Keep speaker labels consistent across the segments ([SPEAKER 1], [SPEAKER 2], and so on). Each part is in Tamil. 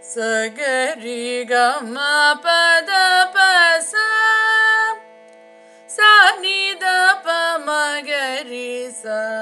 [SPEAKER 1] சகரி கம பத பச சனித பமகரி ச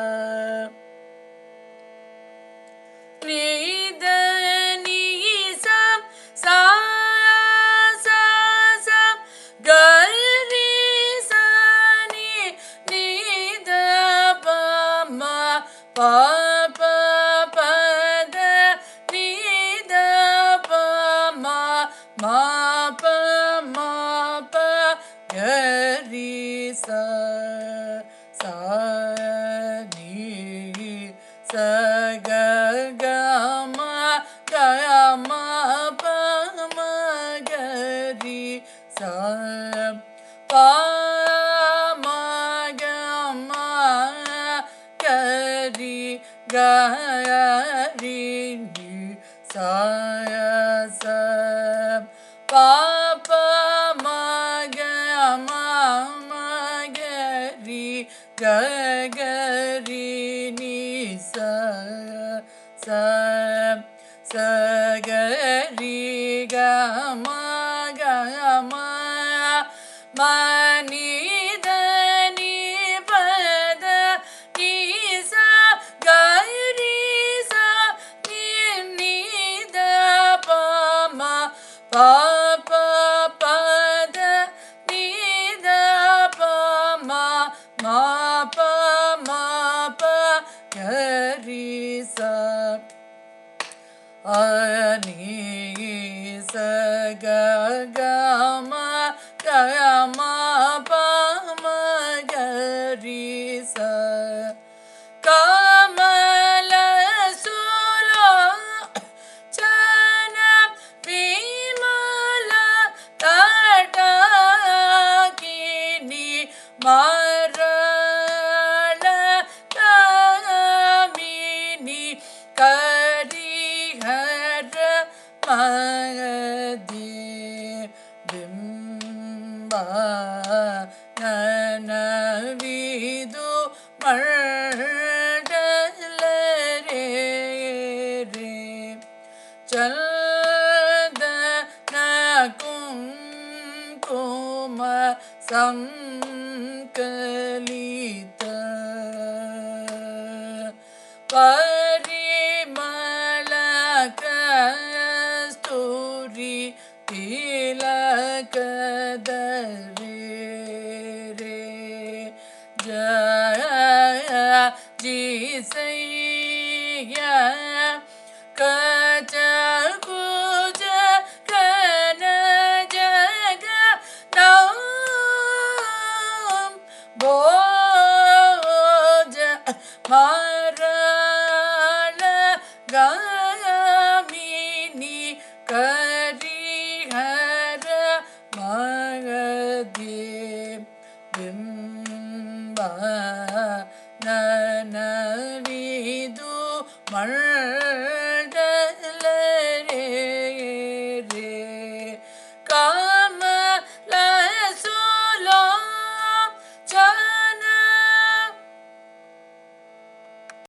[SPEAKER 1] நித நீசம் சா சா சா கரி சனி நித பம பப பத நித பம மப மப கரி ச சா நி ச க க ம க ம ப ம கரி ச ப ம க ம கரி க ரி நி ச ச ப ப ம க ம ம கரி க க ரி நி ச ச ச க ரி க ம க ம ம நி த நி பத நி ச க ரி ச நி நி த ப ம ப ப பத நி த ப ம ம ப ம ப கரி ச அனி ச க க ம க ம ப ம கரி ச கமல சுலோ சன விமல தடகினி மரண கமினி கரிஹர மதி பிம்ப நனவிது மண்டலரே ரே சந்தன குங்கும சங்கலித பரிமள கஸ்தூரி திலகதரே ரே ஜய ஜிசைய கஜ குஜ கன ஜக நாம் போஜ